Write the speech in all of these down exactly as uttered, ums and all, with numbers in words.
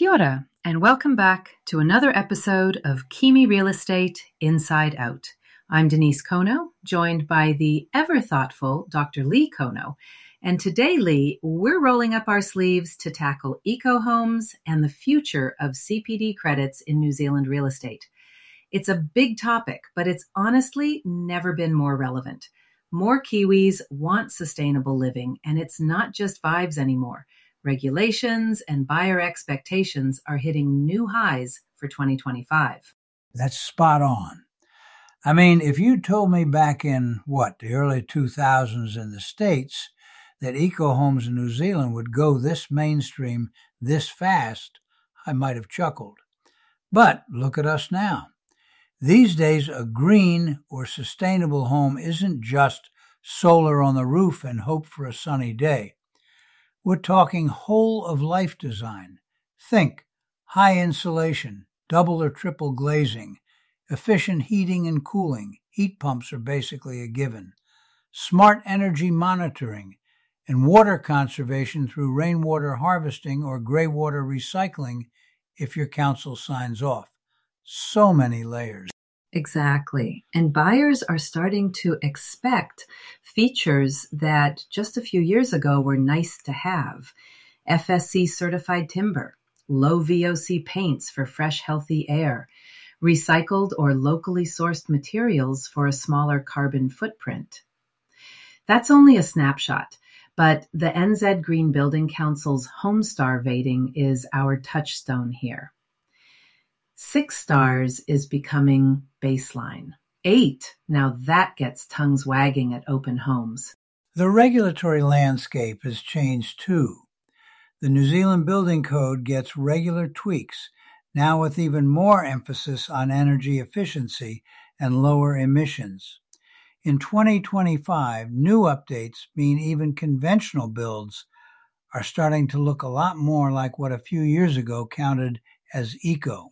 Kia ora, and welcome back to another episode of Kimi Real Estate Inside Out. I'm Denise Kono, joined by the ever-thoughtful Doctor Lee Kono. And today, Lee, we're rolling up our sleeves to tackle eco-homes and the future of C P D credits in New Zealand real estate. It's a big topic, but it's honestly never been more relevant. More Kiwis want sustainable living, and it's not just vibes anymore. Regulations and buyer expectations are hitting new highs for twenty twenty-five. That's spot on. I mean, if you told me back in, what, the early two thousands in the States that eco-homes in New Zealand would go this mainstream this fast, I might have chuckled. But look at us now. These days, a green or sustainable home isn't just solar on the roof and hope for a sunny day. We're talking whole-of-life design. Think high insulation, double or triple glazing, efficient heating and cooling. Heat pumps are basically a given. Smart energy monitoring and water conservation through rainwater harvesting or gray water recycling if your council signs off. So many layers. Exactly. And buyers are starting to expect features that just a few years ago were nice to have. F S C certified timber, low V O C paints for fresh, healthy air, recycled or locally sourced materials for a smaller carbon footprint. That's only a snapshot, but the N Z Green Building Council's Homestar rating is our touchstone here. Six stars is becoming baseline. Eight, now that gets tongues wagging at open homes. The regulatory landscape has changed too. The New Zealand Building Code gets regular tweaks, now with even more emphasis on energy efficiency and lower emissions. In twenty twenty-five, new updates mean even conventional builds are starting to look a lot more like what a few years ago counted as eco.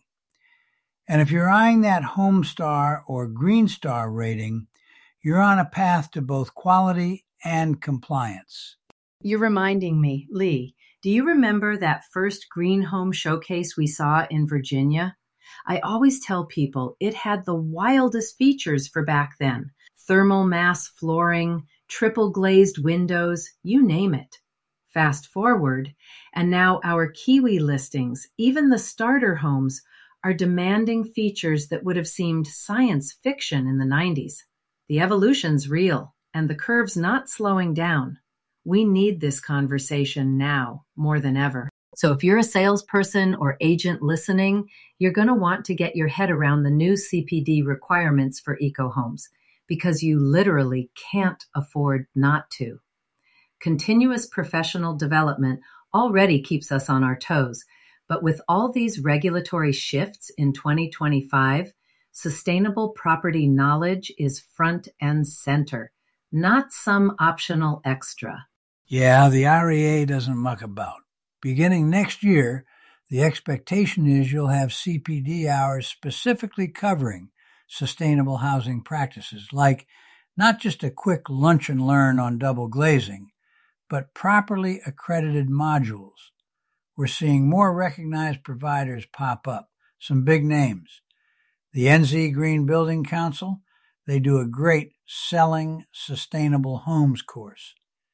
And if you're eyeing that Homestar or Green Star rating, you're on a path to both quality and compliance. You're reminding me, Lee, do you remember that first green home showcase we saw in Virginia? I always tell people it had the wildest features for back then. Thermal mass flooring, triple glazed windows, you name it. Fast forward, and now our Kiwi listings, even the starter homes, are demanding features that would have seemed science fiction in the nineties. The evolution's real, and the curve's not slowing down. We need this conversation now more than ever. So if you're a salesperson or agent listening, you're going to want to get your head around the new C P D requirements for eco-homes, because you literally can't afford not to. Continuous professional development already keeps us on our toes. But with all these regulatory shifts in twenty twenty-five, sustainable property knowledge is front and center, not some optional extra. Yeah, the R E A doesn't muck about. Beginning next year, the expectation is you'll have C P D hours specifically covering sustainable housing practices, like not just a quick lunch and learn on double glazing, but properly accredited modules. We're seeing more recognized providers pop up, some big names. The N Z Green Building Council, they do a great Selling Sustainable Homes course.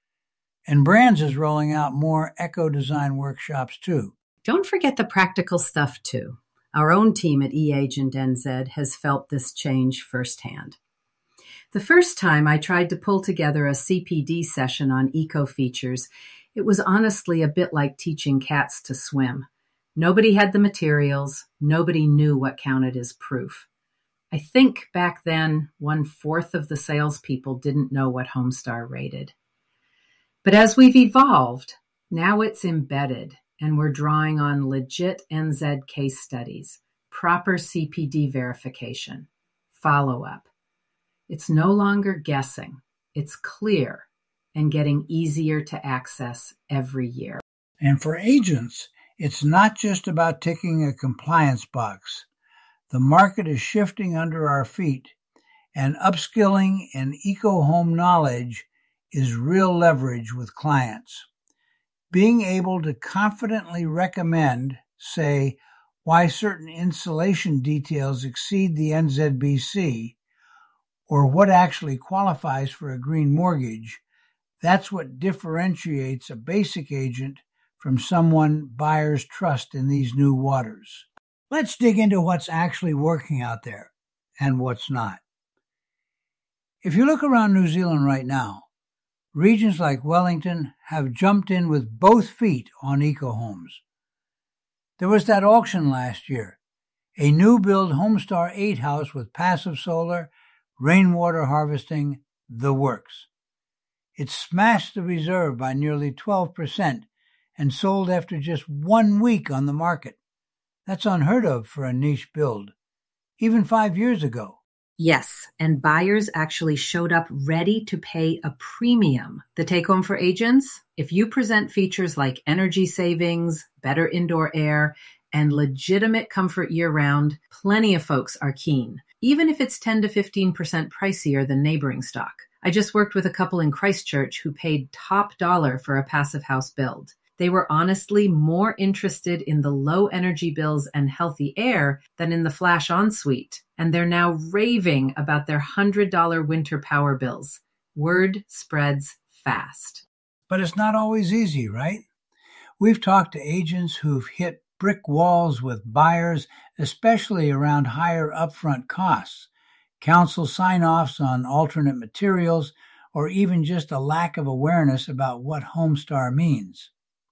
And Brands is rolling out more eco-design workshops too. Don't forget the practical stuff too. Our own team at eAgent N Z has felt this change firsthand. The first time I tried to pull together a C P D session on eco features, it was honestly a bit like teaching cats to swim. Nobody had the materials. Nobody knew what counted as proof. I think back then, one-fourth of the salespeople didn't know what Homestar rated. But as we've evolved, now it's embedded, and we're drawing on legit N Z case studies, proper C P D verification, follow-up. It's no longer guessing. It's clear and getting easier to access every year. And for agents, it's not just about ticking a compliance box. The market is shifting under our feet, and upskilling in eco-home knowledge is real leverage with clients. Being able to confidently recommend say why certain insulation details exceed the N Z B C or what actually qualifies for a green mortgage, that's what differentiates a basic agent from someone buyers trust in these new waters. Let's dig into what's actually working out there and what's not. If you look around New Zealand right now, regions like Wellington have jumped in with both feet on eco-homes. There was that auction last year, a new-build Homestar eight house with passive solar, rainwater harvesting, the works. It smashed the reserve by nearly twelve percent and sold after just one week on the market. That's unheard of for a niche build, even five years ago. Yes, and buyers actually showed up ready to pay a premium. The take-home for agents? If you present features like energy savings, better indoor air, and legitimate comfort year-round, plenty of folks are keen, even if it's ten to fifteen percent pricier than neighboring stock. I just worked with a couple in Christchurch who paid top dollar for a passive house build. They were honestly more interested in the low energy bills and healthy air than in the flash ensuite, and they're now raving about their one hundred dollars winter power bills. Word spreads fast. But it's not always easy, right? We've talked to agents who've hit brick walls with buyers, especially around higher upfront costs, council sign-offs on alternate materials, or even just a lack of awareness about what Homestar means.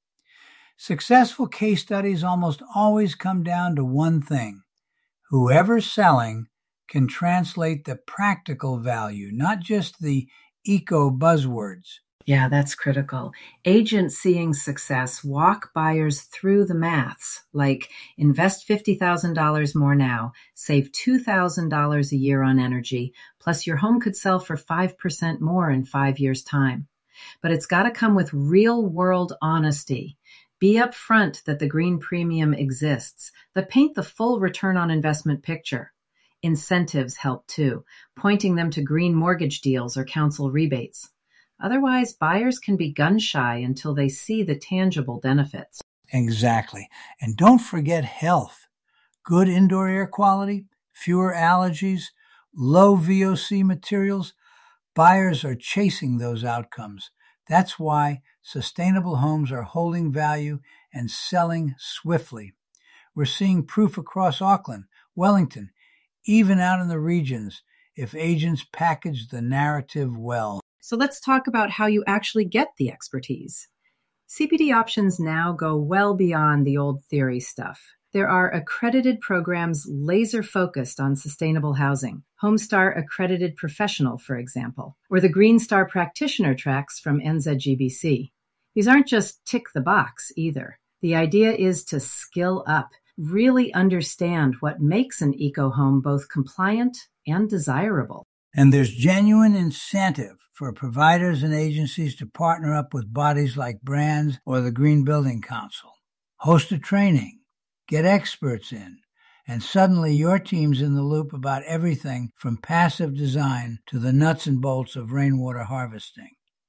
Successful case studies almost always come down to one thing. Whoever's selling can translate the practical value, not just the eco buzzwords. Yeah, that's critical. Agents seeing success walk buyers through the maths, like invest fifty thousand dollars more now, save two thousand dollars a year on energy, plus your home could sell for five percent more in five years' time. But it's got to come with real-world honesty. Be upfront that the green premium exists, but paint the full return on investment picture. Incentives help too, pointing them to green mortgage deals or council rebates. Otherwise, buyers can be gun-shy until they see the tangible benefits. Exactly. And don't forget health. Good indoor air quality, fewer allergies, low V O C materials. Buyers are chasing those outcomes. That's why sustainable homes are holding value and selling swiftly. We're seeing proof across Auckland, Wellington, even out in the regions, if agents package the narrative well. So let's talk about how you actually get the expertise. C P D options now go well beyond the old theory stuff. There are accredited programs laser-focused on sustainable housing. Homestar Accredited Professional, for example, or the Green Star Practitioner tracks from N Z G B C. These aren't just tick the box either. The idea is to skill up, really understand what makes an eco-home both compliant and desirable. And there's genuine incentive for providers and agencies to partner up with bodies like Brands or the Green Building Council. Host a training, get experts in, and suddenly your team's in the loop about everything from passive design to the nuts and bolts of rainwater harvesting.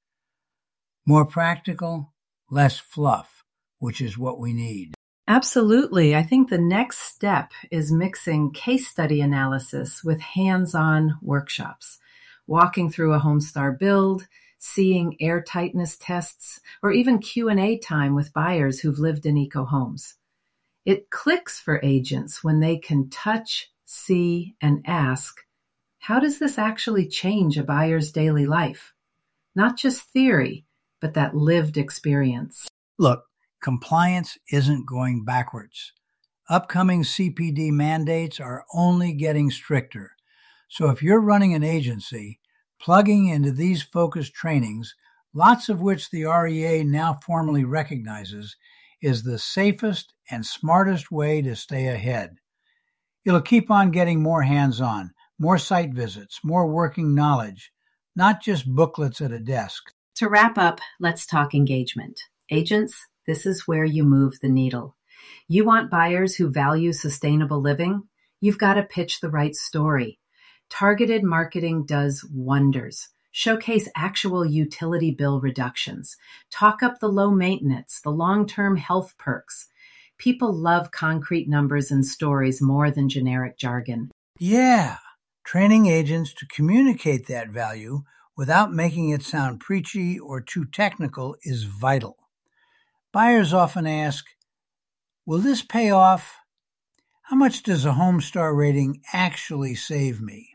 More practical, less fluff, which is what we need. Absolutely. I think the next step is mixing case study analysis with hands-on workshops, walking through a Homestar build, seeing air tightness tests, or even Q and A time with buyers who've lived in eco-homes. It clicks for agents when they can touch, see, and ask, how does this actually change a buyer's daily life? Not just theory, but that lived experience. Look, compliance isn't going backwards. Upcoming C P D mandates are only getting stricter. So if you're running an agency, plugging into these focused trainings, lots of which the R E A now formally recognizes, is the safest and smartest way to stay ahead. It'll keep on getting more hands-on, more site visits, more working knowledge, not just booklets at a desk. To wrap up, let's talk engagement. Agents, this is where you move the needle. You want buyers who value sustainable living? You've got to pitch the right story. Targeted marketing does wonders. Showcase actual utility bill reductions. Talk up the low maintenance, the long-term health perks. People love concrete numbers and stories more than generic jargon. Yeah, training agents to communicate that value without making it sound preachy or too technical is vital. Buyers often ask, will this pay off? How much does a home star rating actually save me?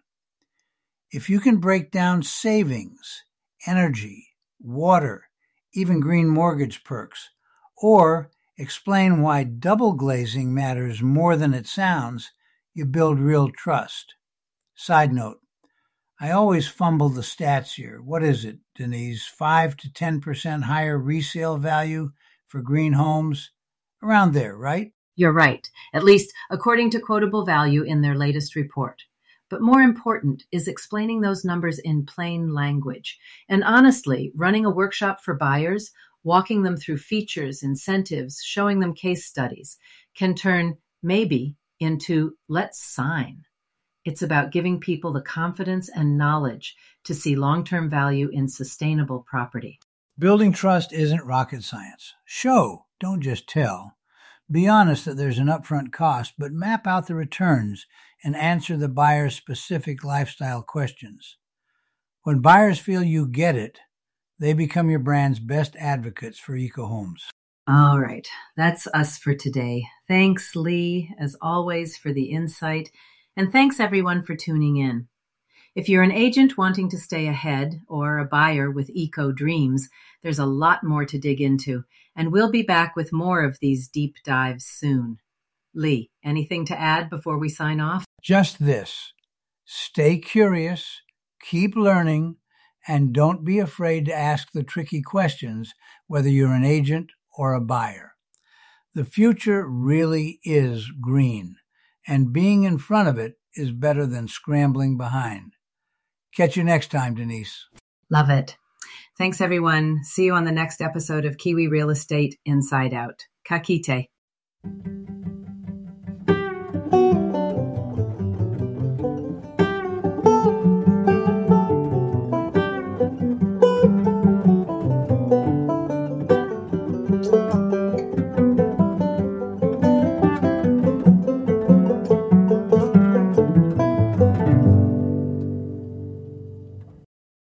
If you can break down savings, energy, water, even green mortgage perks, or explain why double glazing matters more than it sounds, you build real trust. Side note, I always fumble the stats here. What is it, Denise? five to ten percent higher resale value for green homes? Around there, right? You're right, at least according to Quotable Value in their latest report. But more important is explaining those numbers in plain language. And honestly, running a workshop for buyers, walking them through features, incentives, showing them case studies, can turn maybe into let's sign. It's about giving people the confidence and knowledge to see long-term value in sustainable property. Building trust isn't rocket science. Show, don't just tell. Be honest that there's an upfront cost, but map out the returns and answer the buyer's specific lifestyle questions. When buyers feel you get it, they become your brand's best advocates for EcoHomes. All right, that's us for today. Thanks, Lee, as always, for the insight, and thanks everyone for tuning in. If you're an agent wanting to stay ahead or a buyer with eco dreams, there's a lot more to dig into, and we'll be back with more of these deep dives soon. Lee, anything to add before we sign off? Just this. Stay curious, keep learning, and don't be afraid to ask the tricky questions, whether you're an agent or a buyer. The future really is green, and being in front of it is better than scrambling behind. Catch you next time, Denise. Love it. Thanks, everyone. See you on the next episode of Kiwi Real Estate Inside Out. Ka kite.